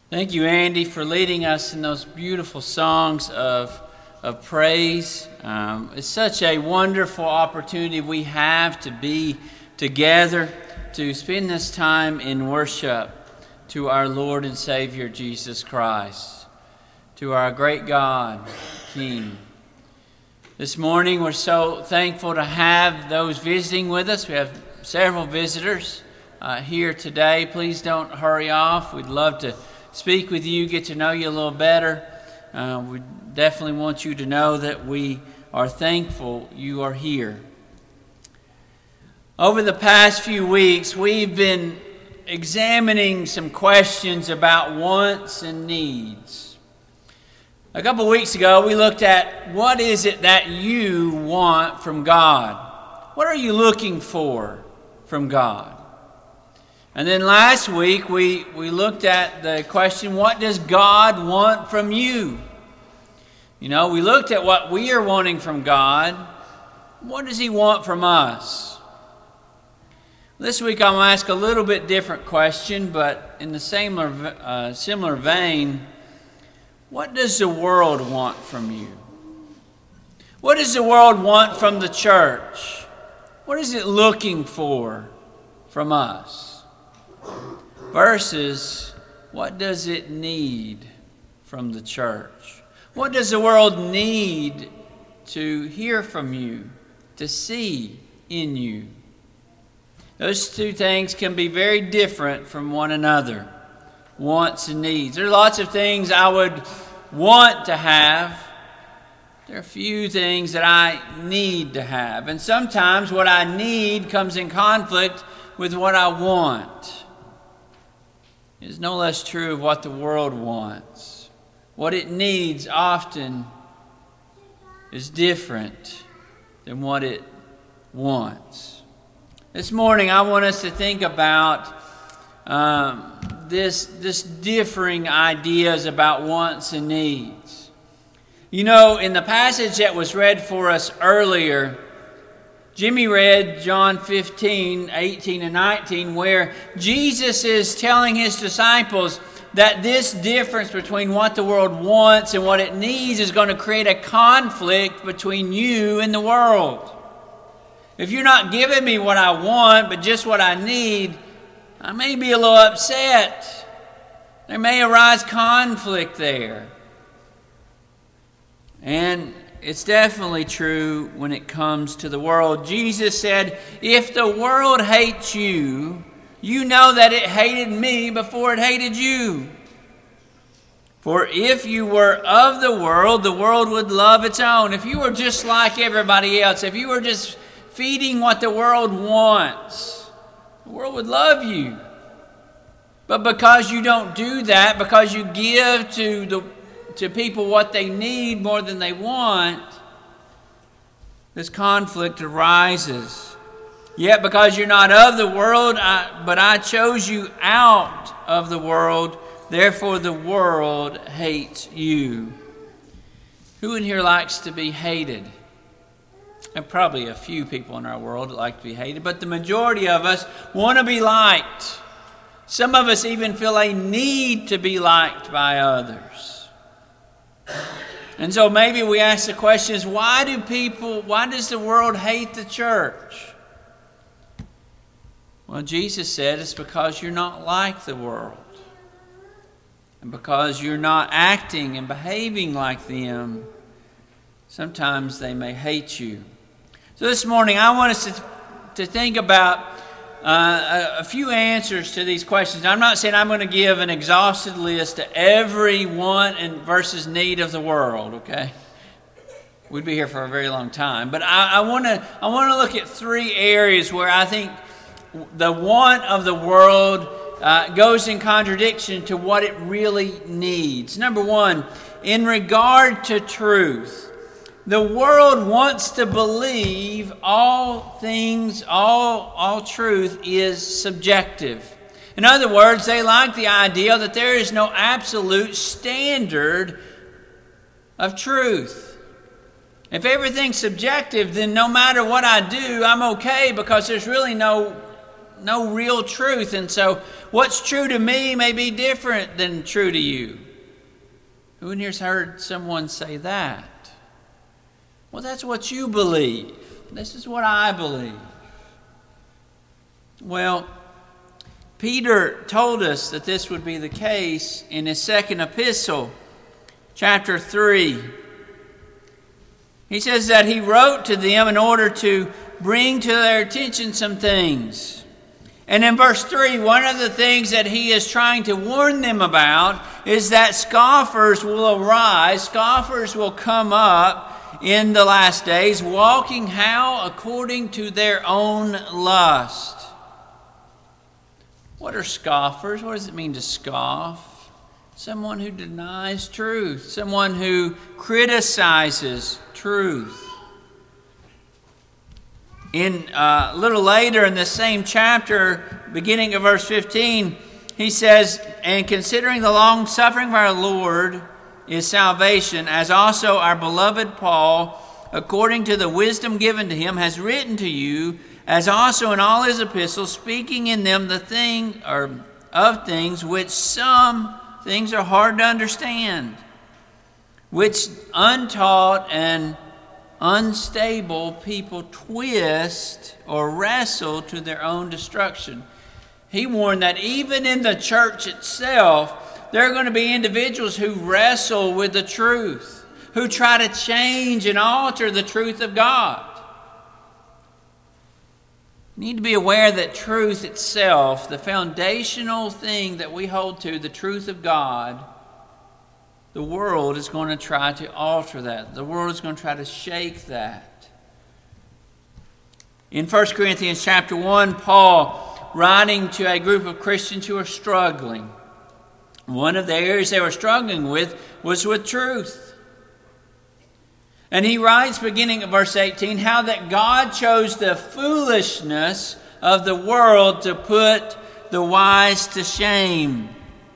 Thank you, Andy, for leading us in those beautiful songs of praise. It's such a wonderful opportunity we have to be together, to spend this time in worship to our Lord and Savior, Jesus Christ, to our great God, King. This morning, we're so thankful to have those visiting with us. We have several visitors here today. Please don't hurry off. We'd love to speak with you, get to know you a little better. We definitely want you to know that we are thankful you are here. Over the past few weeks, we've been examining some questions about wants and needs. A couple of weeks ago, we looked at what is it that you want from God? What are you looking for from God? And then last week, we looked at the question, what does God want from you? You know, we looked at what we are wanting from God. What does He want from us? This week, I'm going to ask a little bit different question, but in the similar vein, what does the world want from you? What does the world want from the church? What is it looking for from us? Versus, what does it need from the church? What does the world need to hear from you, to see in you? Those two things can be very different from one another. Wants and needs. There are lots of things I would want to have. There are a few things that I need to have. And sometimes what I need comes in conflict with what I want. It is no less true of what the world wants. What it needs often is different than what it wants. This morning I want us to think about this differing ideas about wants and needs. You know, in the passage that was read for us earlier, Jimmy read John 15, 18, and 19, where Jesus is telling His disciples that this difference between what the world wants and what it needs is going to create a conflict between you and the world. If you're not giving me what I want, but just what I need, I may be a little upset. There may arise conflict there. And it's definitely true when it comes to the world. Jesus said, if the world hates you, you know that it hated me before it hated you. For if you were of the world would love its own. If you were just like everybody else, if you were just feeding what the world wants, the world would love you. But because you don't do that, because you give to people what they need more than they want, this conflict arises. Yet because you're not of the world, but I chose you out of the world, therefore the world hates you. Who in here likes to be hated? And probably a few people in our world that like to be hated, but the majority of us want to be liked. Some of us even feel a need to be liked by others. And so maybe we ask the question is, why does the world hate the church? Well, Jesus said it's because you're not like the world. And because you're not acting and behaving like them, sometimes they may hate you. So this morning I want us to think about a few answers to these questions. I'm not saying I'm going to give an exhaustive list to every want and versus need of the world, okay? We'd be here for a very long time. But I want to look at three areas where I think the want of the world goes in contradiction to what it really needs. Number one, in regard to truth. The world wants to believe all things, all truth is subjective. In other words, they like the idea that there is no absolute standard of truth. If everything's subjective, then no matter what I do, I'm okay because there's really no no real truth. And so what's true to me may be different than true to you. Who in here's heard someone say that? Well, that's what you believe. This is what I believe. Well, Peter told us that this would be the case in his second epistle, chapter 3. He says that he wrote to them in order to bring to their attention some things. And in verse 3, one of the things that he is trying to warn them about is that scoffers will arise, scoffers will come up in the last days, walking how? According to their own lust. What are scoffers? What does it mean to scoff? Someone who denies truth, someone who criticizes truth. A little later in the same chapter, beginning of verse 15, he says, "And considering the long suffering of our Lord is salvation, as also our beloved Paul, according to the wisdom given to him, has written to you, as also in all his epistles, speaking in them of things which some things are hard to understand, which untaught and unstable people twist or wrestle to their own destruction." He warned that even in the church itself, there are going to be individuals who wrestle with the truth, who try to change and alter the truth of God. You need to be aware that truth itself, the foundational thing that we hold to, the truth of God, the world is going to try to alter that. The world is going to try to shake that. In 1 Corinthians chapter 1, Paul, writing to a group of Christians who are struggling, one of the areas they were struggling with was with truth. And he writes, beginning at verse 18, how that God chose the foolishness of the world to put the wise to shame.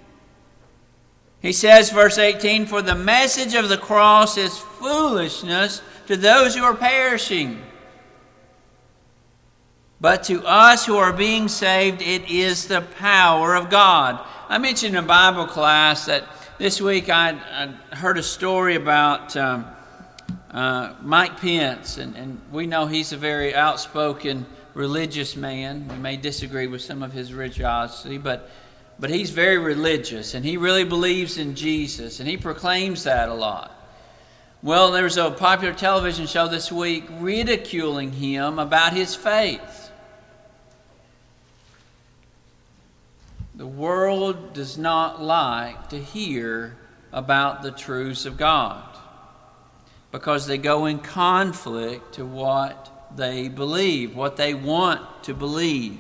He says, verse 18, "For the message of the cross is foolishness to those who are perishing. But to us who are being saved, it is the power of God." I mentioned in Bible class that this week I heard a story about Mike Pence, and we know he's a very outspoken religious man. We may disagree with some of his religiosity, but he's very religious, and he really believes in Jesus, and he proclaims that a lot. Well, there's a popular television show this week ridiculing him about his faith. The world does not like to hear about the truths of God because they go in conflict to what they believe, what they want to believe.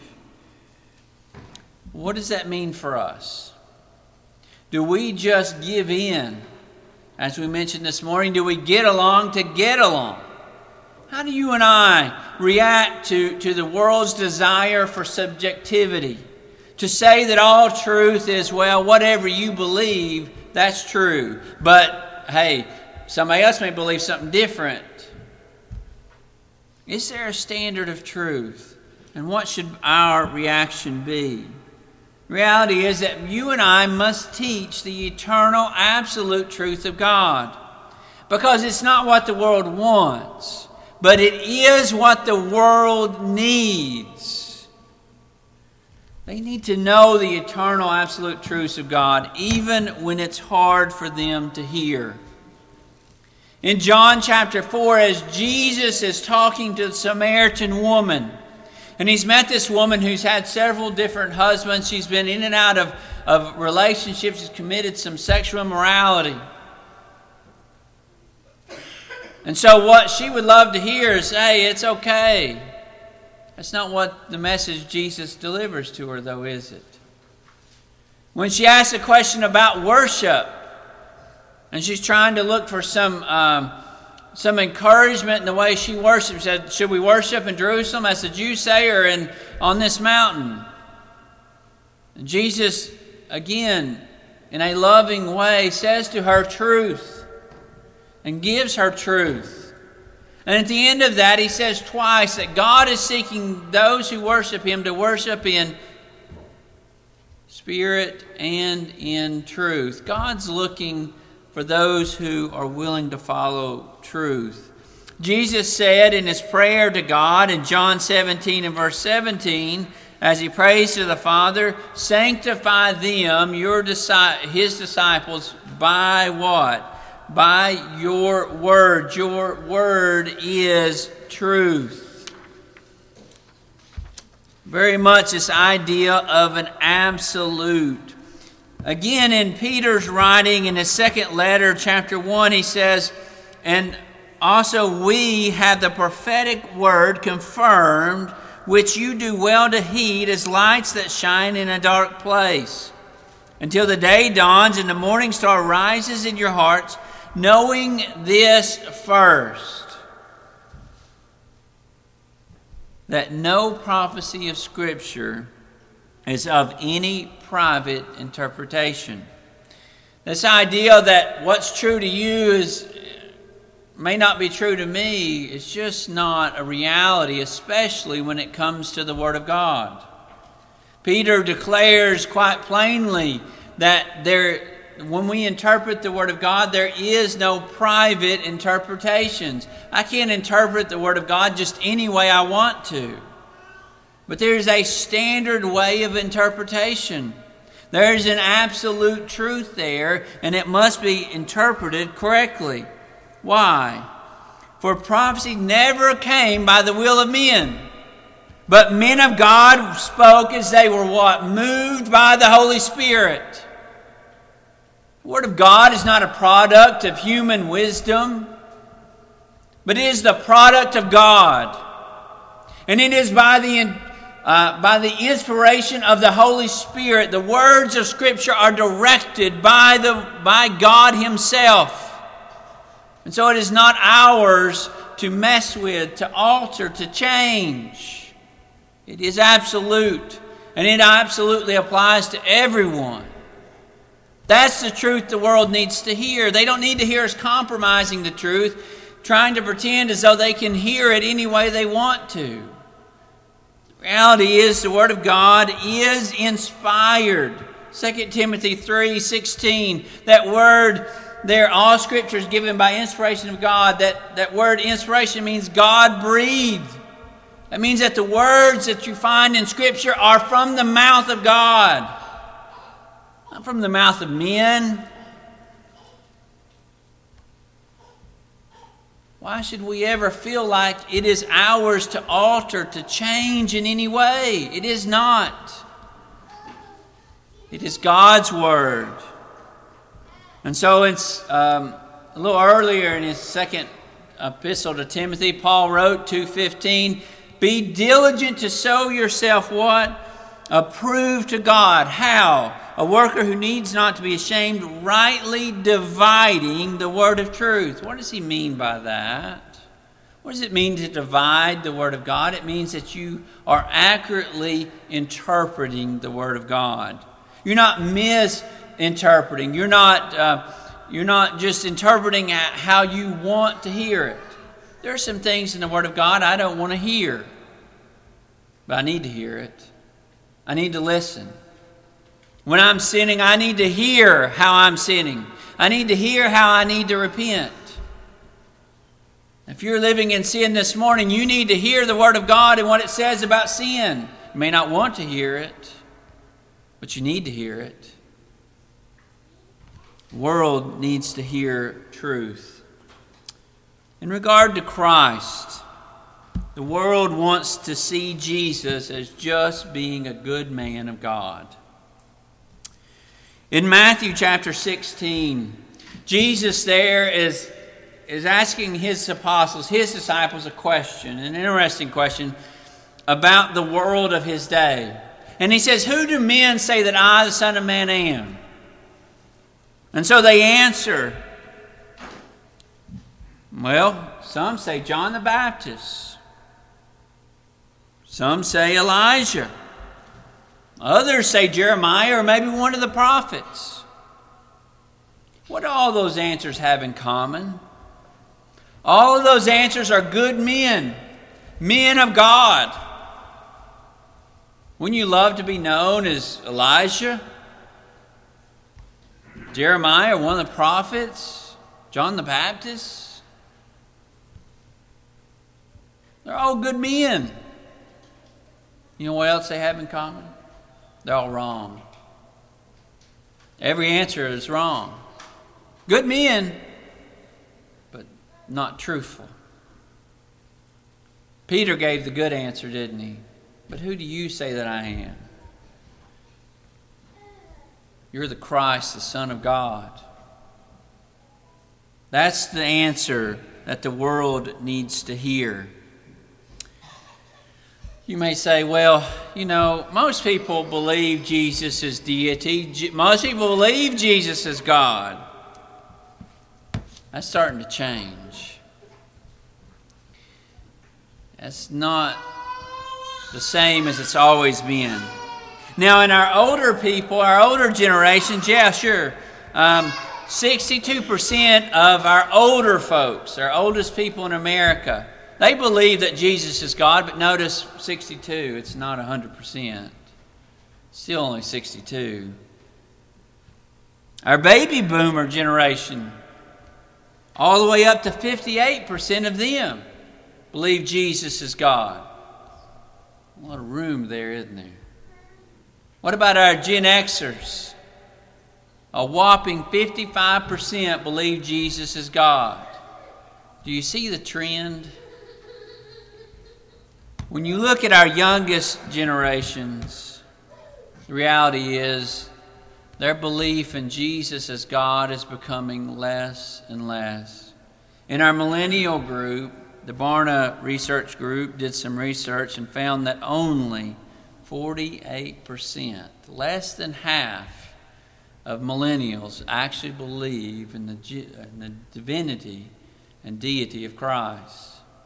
What does that mean for us? Do we just give in? As we mentioned this morning, do we get along to get along? How do you and I react to the world's desire for subjectivity? To say that all truth is, well, whatever you believe, that's true. But, hey, somebody else may believe something different. Is there a standard of truth? And what should our reaction be? Reality is that you and I must teach the eternal, absolute truth of God. Because it's not what the world wants, but it is what the world needs. They need to know the eternal, absolute truths of God, even when it's hard for them to hear. In John chapter 4, as Jesus is talking to the Samaritan woman, and he's met this woman who's had several different husbands. She's been in and out of relationships. She's committed some sexual immorality. And so what she would love to hear is, hey, it's okay. That's not what the message Jesus delivers to her, though, is it? When she asks a question about worship, and she's trying to look for some encouragement in the way she worships. She said, should we worship in Jerusalem, as the Jews say, or on this mountain? And Jesus, again, in a loving way, says to her truth and gives her truth. And at the end of that, he says twice that God is seeking those who worship him to worship in spirit and in truth. God's looking for those who are willing to follow truth. Jesus said in his prayer to God in John 17 and verse 17, as he prays to the Father, sanctify them, his disciples, by what? By your word. Your word is truth. Very much this idea of an absolute. Again, in Peter's writing in his second letter, chapter 1, he says, and also we have the prophetic word confirmed, which you do well to heed as lights that shine in a dark place, until the day dawns and the morning star rises in your hearts, knowing this first, that no prophecy of Scripture is of any private interpretation. This idea that what's true to you may not be true to me is just not a reality, especially when it comes to the Word of God. Peter declares quite plainly that when we interpret the Word of God, there is no private interpretations. I can't interpret the Word of God just any way I want to. But there is a standard way of interpretation. There is an absolute truth there, and it must be interpreted correctly. Why? For prophecy never came by the will of men, but men of God spoke as they were what? Moved by the Holy Spirit. The Word of God is not a product of human wisdom, but it is the product of God. And it is by the inspiration of the Holy Spirit. The words of Scripture are directed by God Himself. And so it is not ours to mess with, to alter, to change. It is absolute. And it absolutely applies to everyone. That's the truth the world needs to hear. They don't need to hear us compromising the truth, trying to pretend as though they can hear it any way they want to. The reality is the Word of God is inspired. 2 Timothy 3:16, that word there, all Scripture is given by inspiration of God. That word inspiration means God breathed. That means that the words that you find in Scripture are from the mouth of God, not from the mouth of men. Why should we ever feel like it is ours to alter, to change in any way? It is not. It is God's Word. And so it's a little earlier in his second epistle to Timothy, Paul wrote 2:15, be diligent to show yourself what? Approved to God. How? A worker who needs not to be ashamed, rightly dividing the word of truth. What does he mean by that? What does it mean to divide the Word of God? It means that you are accurately interpreting the Word of God. You're not misinterpreting. You're not just interpreting how you want to hear it. There are some things in the Word of God I don't want to hear, but I need to hear it. I need to listen. When I'm sinning, I need to hear how I'm sinning. I need to hear how I need to repent. If you're living in sin this morning, you need to hear the Word of God and what it says about sin. You may not want to hear it, but you need to hear it. The world needs to hear truth. In regard to Christ, the world wants to see Jesus as just being a good man of God. In Matthew chapter 16, Jesus there is asking his apostles, his disciples, a question, an interesting question about the world of his day. And he says, who do men say that I, the Son of Man, am? And so they answer, well, some say John the Baptist. Some say Elijah. Others say Jeremiah or maybe one of the prophets. What do all those answers have in common? All of those answers are good men, men of God. Wouldn't you love to be known as Elijah, Jeremiah, one of the prophets, John the Baptist? They're all good men. You know what else they have in common? They're all wrong. Every answer is wrong. Good men, but not truthful. Peter gave the good answer, didn't he? But who do you say that I am? You're the Christ, the Son of God. That's the answer that the world needs to hear. You may say, well, most people believe Jesus is deity. Most people believe Jesus is God. That's starting to change. That's not the same as it's always been. Now, in our older people, our older generations, yeah, sure. 62% of our older folks, our oldest people in America, they believe that Jesus is God, but notice 62, it's not 100%. Still only 62. Our baby boomer generation, all the way up to 58% of them believe Jesus is God. A lot of room there, isn't there? What about our Gen Xers? A whopping 55% believe Jesus is God. Do you see the trend? When you look at our youngest generations, the reality is their belief in Jesus as God is becoming less and less. In our millennial group, the Barna Research Group did some research and found that only 48%, less than half of millennials actually believe in the divinity and deity of Christ.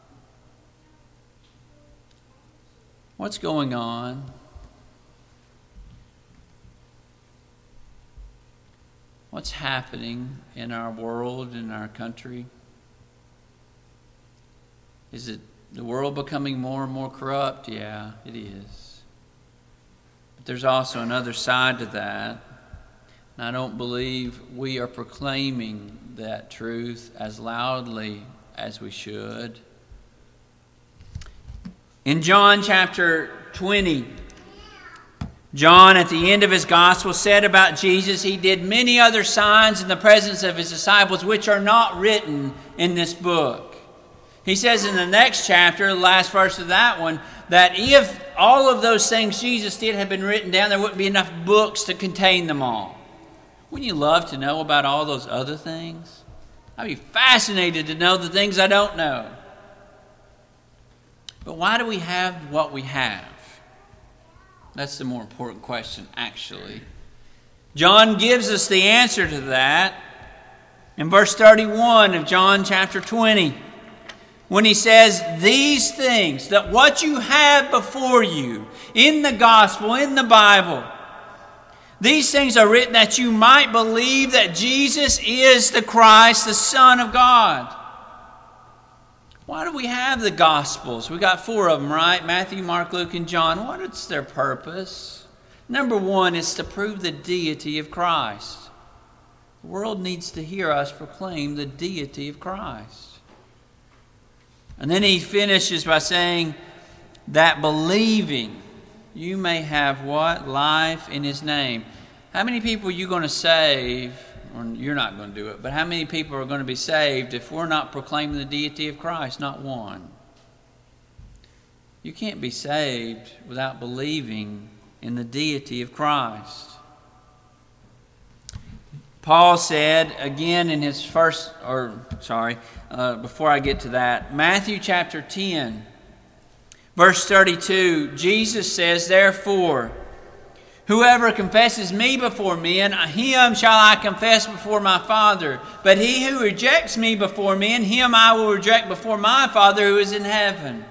What's going on? What's happening in our world, in our country? Is it the world becoming more and more corrupt? Yeah, it is. But there's also another side to that. And I don't believe we are proclaiming that truth as loudly as we should. In John chapter 20, John, at the end of his gospel, said about Jesus, he did many other signs in the presence of his disciples, which are not written in this book. He says in the next chapter, the last verse of that one, that if all of those things Jesus did had been written down, there wouldn't be enough books to contain them all. Wouldn't you love to know about all those other things? I'd be fascinated to know the things I don't know. But why do we have what we have? That's the more important question, actually. John gives us the answer to that in verse 31 of John chapter 20. When he says these things, that what you have before you in the gospel, in the Bible, these things are written that you might believe that Jesus is the Christ, the Son of God. Why do we have the Gospels? We got 4 of them, right? Matthew, Mark, Luke, and John. What is their purpose? Number 1 is to prove the deity of Christ. The world needs to hear us proclaim the deity of Christ. And then he finishes by saying that believing you may have what? Life in his name. How many people are you going to save? Or you're not going to do it, but how many people are going to be saved if we're not proclaiming the deity of Christ? Not one. You can't be saved without believing in the deity of Christ. Paul said again in his before I get to that, Matthew chapter 10, verse 32, Jesus says, therefore, whoever confesses me before men, him shall I confess before my Father. But he who rejects me before men, him I will reject before my Father who is in heaven.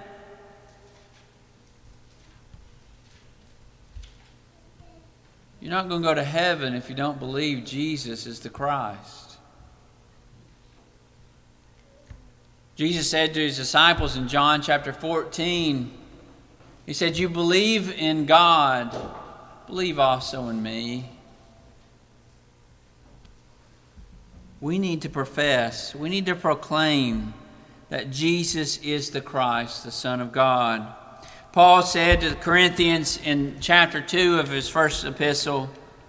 You're not going to go to heaven if you don't believe Jesus is the Christ. Jesus said to his disciples in John chapter 14, he said, "You believe in God, believe also in me." We need to profess, we need to proclaim that Jesus is the Christ, the Son of God. Paul said to the Corinthians in chapter 2 of his first epistle,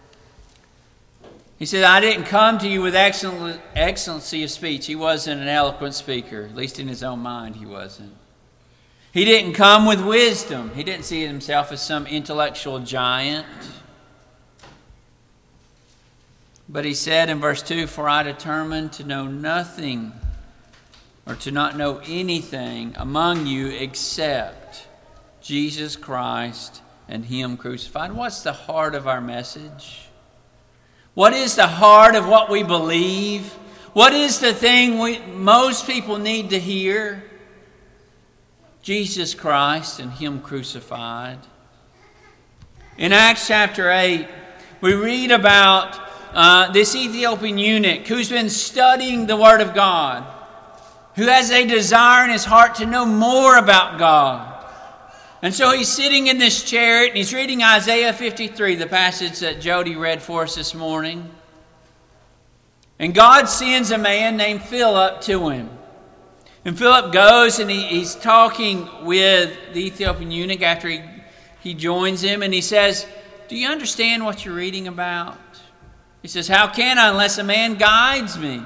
he said, "I didn't come to you with excellency of speech." He wasn't an eloquent speaker, at least in his own mind he wasn't. He didn't come with wisdom. He didn't see himself as some intellectual giant. But he said in verse 2, "For I determined to know nothing or to not know anything among you except Jesus Christ and Him crucified." What's the heart of our message? What is the heart of what we believe? What is the thing most people need to hear? Jesus Christ and Him crucified. In Acts chapter 8, we read about this Ethiopian eunuch who's been studying the Word of God, who has a desire in his heart to know more about God. And so he's sitting in this chariot and he's reading Isaiah 53, the passage that Jody read for us this morning. And God sends a man named Philip to him. And Philip goes and he's talking with the Ethiopian eunuch after he joins him. And he says, "Do you understand what you're reading about?" He says, "How can I unless a man guides me?"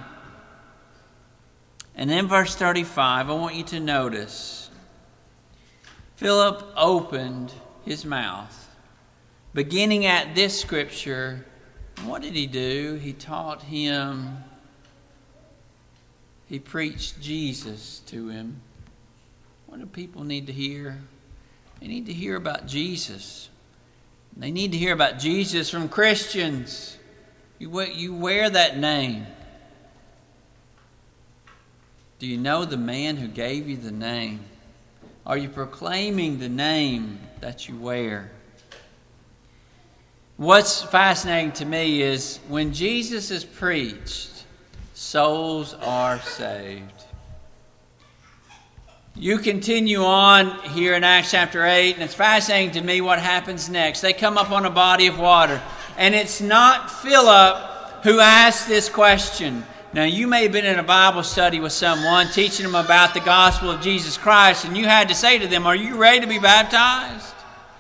And then verse 35, I want you to notice. Philip opened his mouth. Beginning at this scripture, what did he do? He taught him. He preached Jesus to him. What do people need to hear? They need to hear about Jesus. They need to hear about Jesus from Christians. You wear that name. Do you know the man who gave you the name? Are you proclaiming the name that you wear? What's fascinating to me is when Jesus is preached, souls are saved. You continue on here in Acts chapter 8, and it's fascinating to me what happens next. They come up on a body of water, and it's not Philip who asks this question. Now, you may have been in a Bible study with someone teaching them about the gospel of Jesus Christ, and you had to say to them, "Are you ready to be baptized?"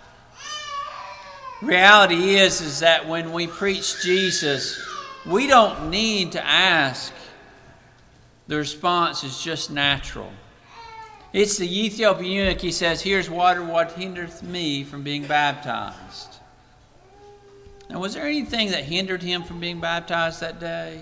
Reality is that when we preach Jesus, we don't need to ask. The response is just natural. It's the Ethiopian eunuch. He says, "Here's water, what hindereth me from being baptized?" Now, was there anything that hindered him from being baptized that day?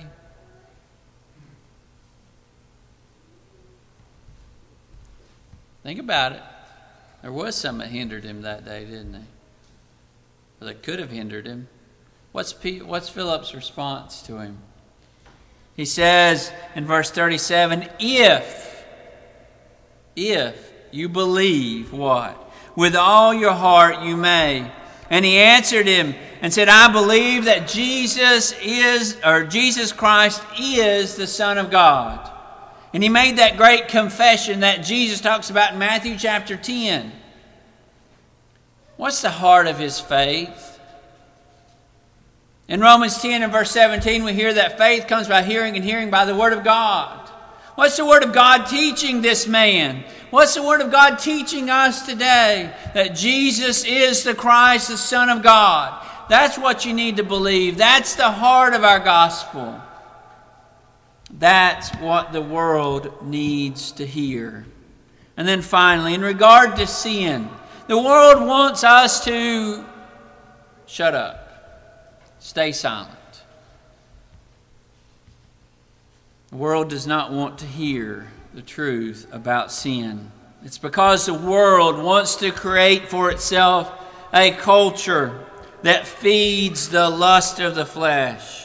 Think about it. There was something that hindered him that day, didn't there? Or that could have hindered him. What's Philip's response to him? He says in verse 37, if you believe what? With all your heart you may. And he answered him and said, "I believe that Jesus Christ is the Son of God." And he made that great confession that Jesus talks about in Matthew chapter 10. What's the heart of his faith? In Romans 10 and verse 17, we hear that faith comes by hearing, and hearing by the Word of God. What's the Word of God teaching this man? What's the Word of God teaching us today? That Jesus is the Christ, the Son of God. That's what you need to believe. That's the heart of our gospel. That's what the world needs to hear. And then finally, in regard to sin, the world wants us to shut up, stay silent. The world does not want to hear the truth about sin. It's because the world wants to create for itself a culture that feeds the lust of the flesh.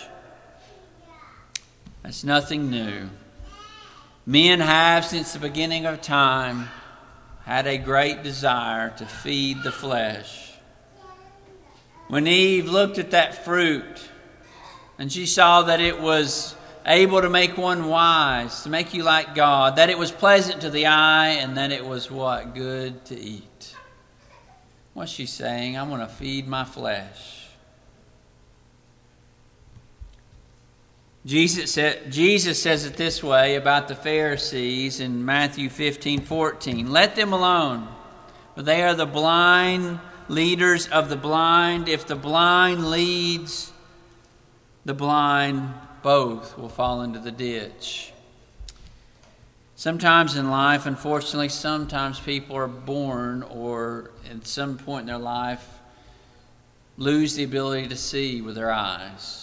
That's nothing new. Men have, since the beginning of time, had a great desire to feed the flesh. When Eve looked at that fruit and she saw that it was able to make one wise, to make you like God, that it was pleasant to the eye, and that it was what? Good to eat. What's she saying? I want to feed my flesh. Jesus says it this way about the Pharisees in Matthew 15:14. Let them alone, for they are the blind leaders of the blind. If the blind leads the blind, both will fall into the ditch. Sometimes in life, unfortunately, sometimes people are born or at some point in their life lose the ability to see with their eyes.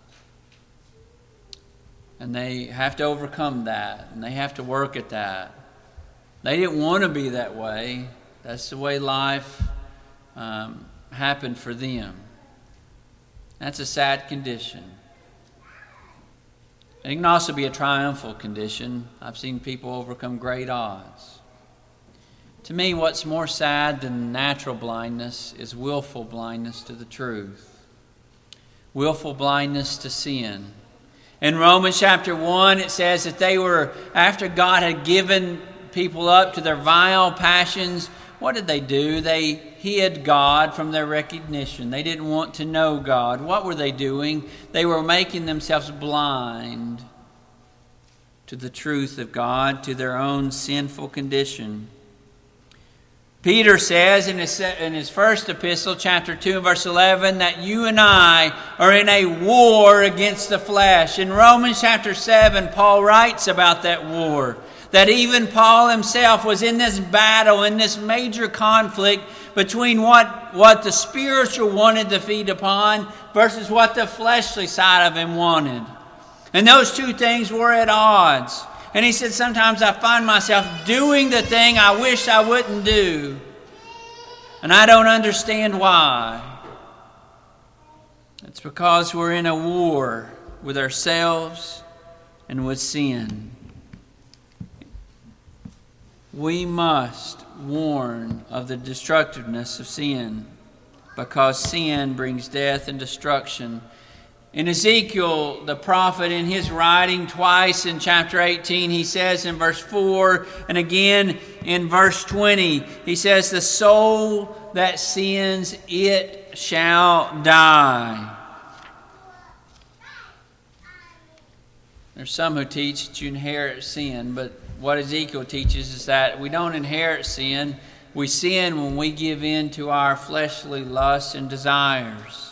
And they have to overcome that, and they have to work at that. They didn't want to be that way. That's the way life happened for them. That's a sad condition. It can also be a triumphal condition. I've seen people overcome great odds. To me, what's more sad than natural blindness is willful blindness to the truth. Willful blindness to sin. In Romans chapter 1, it says that they were, after God had given people up to their vile passions, what did they do? They hid God from their recognition. They didn't want to know God. What were they doing? They were making themselves blind to the truth of God, to their own sinful condition. Peter says in his first epistle, chapter 2 and verse 11, that you and I are in a war against the flesh. In Romans chapter 7, Paul writes about that war. That even Paul himself was in this battle, in this major conflict between what the spiritual wanted to feed upon versus what the fleshly side of him wanted. And those two things were at odds. And he said, sometimes I find myself doing the thing I wish I wouldn't do. And I don't understand why. It's because we're in a war with ourselves and with sin. We must warn of the destructiveness of sin, because sin brings death and destruction. In Ezekiel, the prophet, in his writing twice in chapter 18, he says in verse 4 and again in verse 20, he says, the soul that sins, it shall die. There's some who teach that you inherit sin, but what Ezekiel teaches is that we don't inherit sin. We sin when we give in to our fleshly lusts and desires.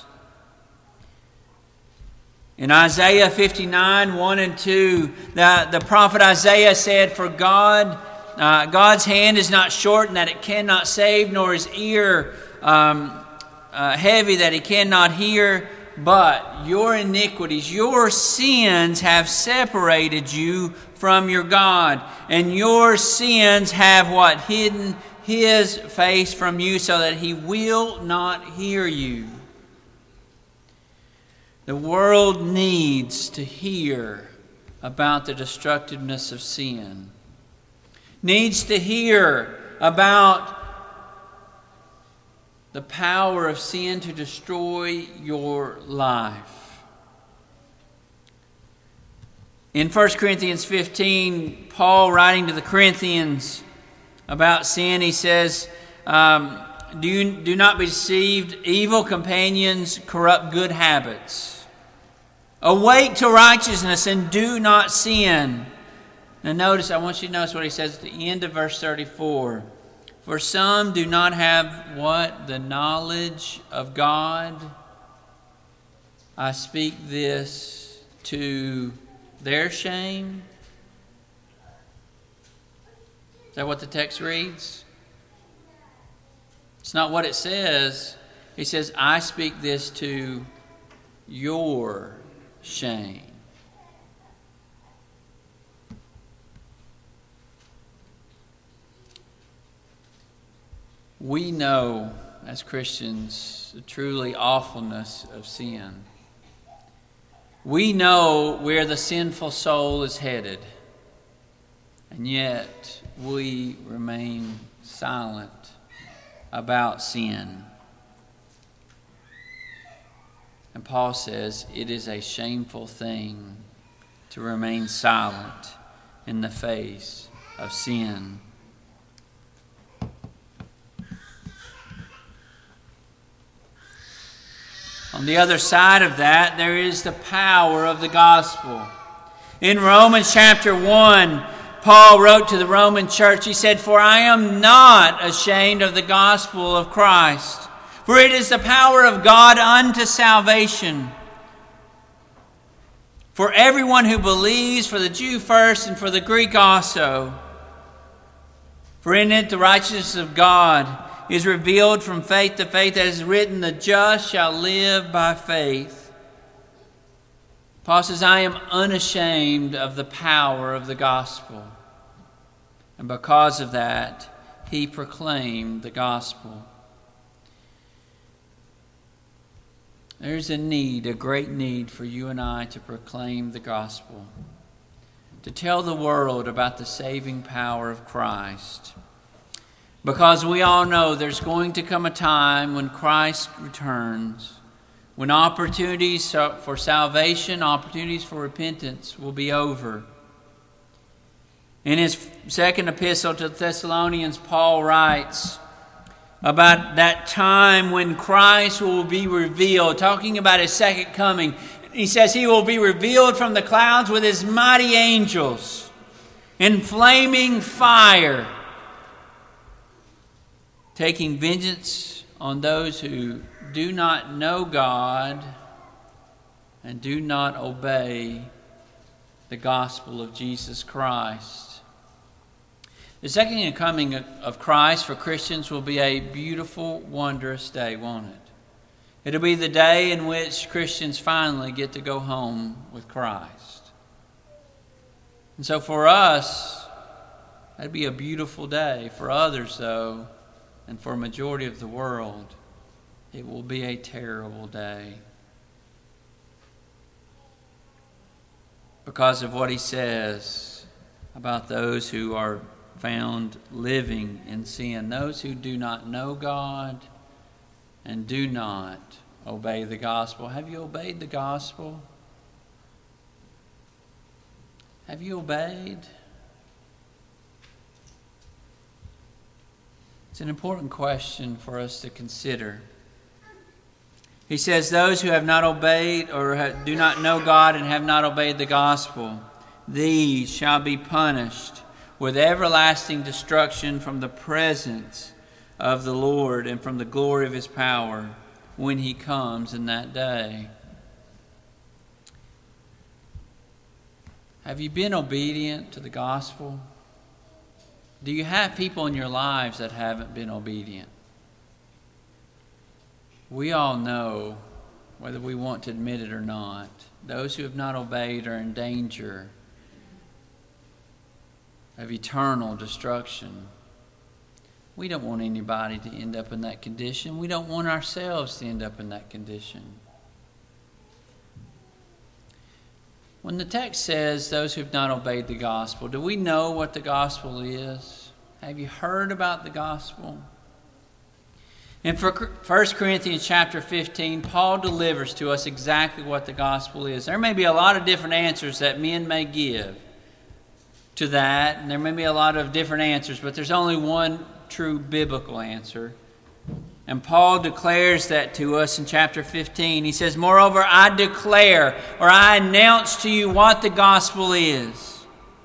In Isaiah 59, 1 and 2, the prophet Isaiah said, for God's hand is not shortened that it cannot save, nor his ear heavy that he cannot hear. But your iniquities, your sins have separated you from your God. And your sins have what? Hidden his face from you so that he will not hear you. The world needs to hear about the destructiveness of sin. Needs to hear about the power of sin to destroy your life. In 1 Corinthians 15, Paul writing to the Corinthians about sin, he says, do not be deceived. Evil companions corrupt good habits. Awake to righteousness and do not sin. Now notice, I want you to notice what he says at the end of verse 34. For some do not have what? The knowledge of God. I speak this to their shame. Is that what the text reads? It's not what it says. He says, I speak this to your shame. We know as Christians the truly awfulness of sin. We know where the sinful soul is headed, and yet we remain silent about sin. And Paul says it is a shameful thing to remain silent in the face of sin. On the other side of that, there is the power of the gospel. In Romans chapter 1, Paul wrote to the Roman church, he said, "For I am not ashamed of the gospel of Christ, for it is the power of God unto salvation for everyone who believes, for the Jew first and for the Greek also. For in it the righteousness of God is revealed from faith to faith, as is written, the just shall live by faith." Paul says, I am unashamed of the power of the gospel. And because of that, he proclaimed the gospel. There's a need, a great need for you and I to proclaim the gospel, to tell the world about the saving power of Christ. Because we all know there's going to come a time when Christ returns, when opportunities for salvation, opportunities for repentance will be over. In his second epistle to the Thessalonians, Paul writes about that time when Christ will be revealed, talking about his second coming. He says he will be revealed from the clouds with his mighty angels in flaming fire, taking vengeance on those who do not know God and do not obey the gospel of Jesus Christ. The second coming of Christ for Christians will be a beautiful, wondrous day, won't it? It'll be the day in which Christians finally get to go home with Christ. And so for us, that'd be a beautiful day. For others, though, and for a majority of the world, it will be a terrible day. Because of what he says about those who are found living in sin, those who do not know God and do not obey the gospel. Have you obeyed the gospel? Have you obeyed? It's an important question for us to consider. He says, those who have not obeyed or do not know God and have not obeyed the gospel, these shall be punished with everlasting destruction from the presence of the Lord and from the glory of his power when he comes in that day. Have you been obedient to the gospel? Do you have people in your lives that haven't been obedient? We all know, whether we want to admit it or not, those who have not obeyed are in danger of eternal destruction. We don't want anybody to end up in that condition. We don't want ourselves to end up in that condition. When the text says those who have not obeyed the gospel, do we know what the gospel is? Have you heard about the gospel? In 1 Corinthians chapter 15, Paul delivers to us exactly what the gospel is. There may be a lot of different answers that men may give to that, and there may be a lot of different answers, but there's only one true biblical answer. And Paul declares that to us in chapter 15. He says, moreover, I declare, or I announce to you what the gospel is.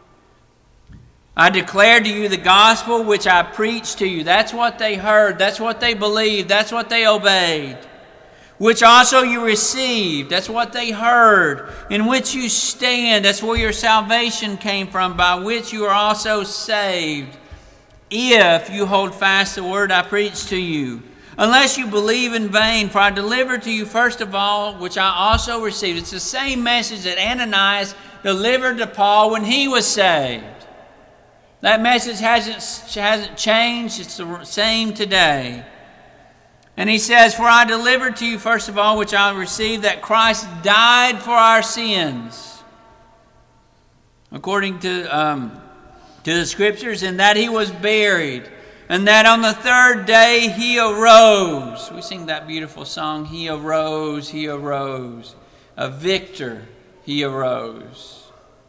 I declare to you the gospel which I preached to you. That's what they heard. That's what they believed. That's what they obeyed. Which also you received. That's what they heard. In which you stand. That's where your salvation came from, by which you are also saved, if you hold fast the word I preached to you. Unless you believe in vain, for I delivered to you first of all, which I also received. It's the same message that Ananias delivered to Paul when he was saved. That message hasn't changed. It's the same today. And he says, for I delivered to you first of all, which I received, that Christ died for our sins, according to the Scriptures, and that he was buried, and that on the third day he arose. We sing that beautiful song, He arose, a victor, he arose.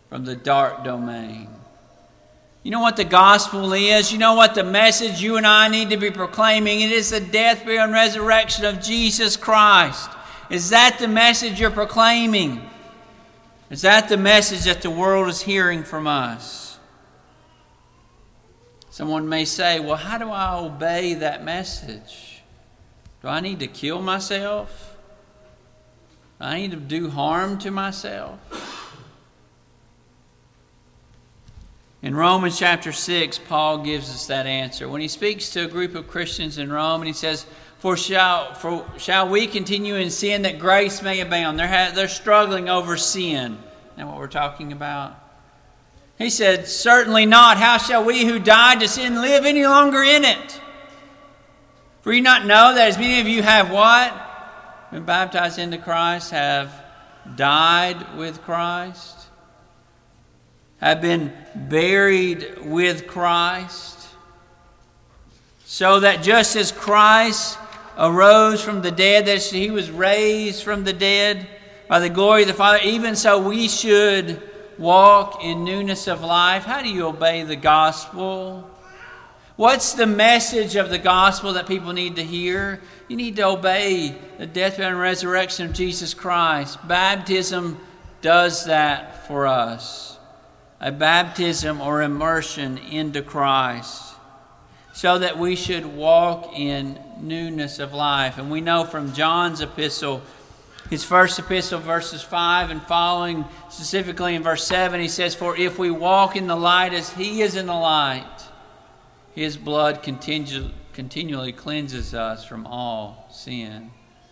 from the dark domain. You know what the gospel is? You know what the message you and I need to be proclaiming? It is the death, burial, and resurrection of Jesus Christ. Is that the message you're proclaiming? Is that the message that the world is hearing from us? Someone may say, well, how do I obey that message? Do I need to kill myself? Do I need to do harm to myself? In Romans chapter 6, Paul gives us that answer. When he speaks to a group of Christians in Rome, and he says, shall we continue in sin that grace may abound? They're struggling over sin. Isn't that what we're talking about? He said, certainly not. How shall we who died to sin live any longer in it? For you not know that as many of you have what? Been baptized into Christ, have died with Christ, have been buried with Christ, so that just as Christ arose from the dead, that he was raised from the dead by the glory of the Father, even so we should walk in newness of life. How do you obey the gospel? What's the message of the gospel that people need to hear? You need to obey the death, burial, and resurrection of Jesus Christ. Baptism does that for us. A baptism or immersion into Christ, so that we should walk in newness of life. And we know from John's epistle, his first epistle, verses 5 and following, specifically in verse 7, he says, for if we walk in the light as he is in the light, his blood continually cleanses us from all sin.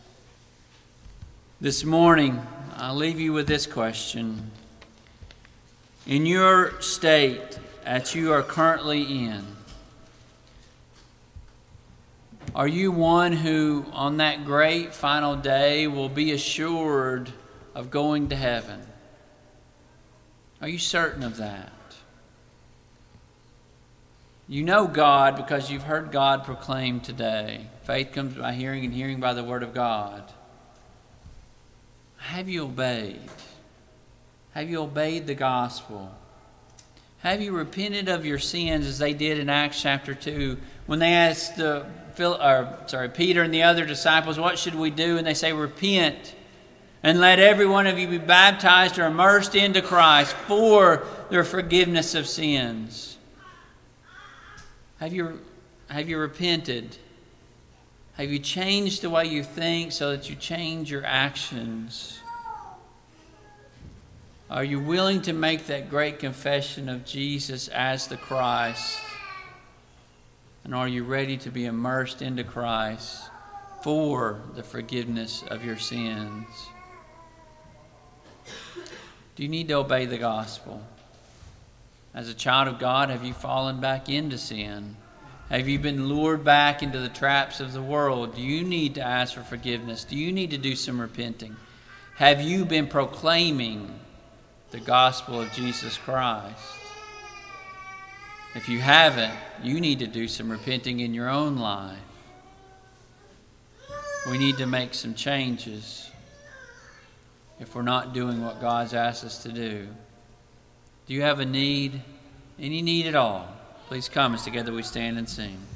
This morning, I'll leave you with this question. In your state that you are currently in, are you one who on that great final day will be assured of going to heaven? Are you certain of that? You know God because you've heard God proclaimed today. Faith comes by hearing, and hearing by the word of God. Have you obeyed? Have you obeyed the gospel? Have you repented of your sins as they did in Acts chapter 2 when they asked Peter and the other disciples, what should we do? And they say, repent and let every one of you be baptized or immersed into Christ for the forgiveness of sins. Have you repented? Have you changed the way you think so that you change your actions? Are you willing to make that great confession of Jesus as the Christ? And are you ready to be immersed into Christ for the forgiveness of your sins? Do you need to obey the gospel? As a child of God, have you fallen back into sin? Have you been lured back into the traps of the world? Do you need to ask for forgiveness? Do you need to do some repenting? Have you been proclaiming the gospel of Jesus Christ? If you haven't, you need to do some repenting in your own life. We need to make some changes if we're not doing what God's asked us to do. Do you have a need? Any need at all? Please come as together we stand and sing.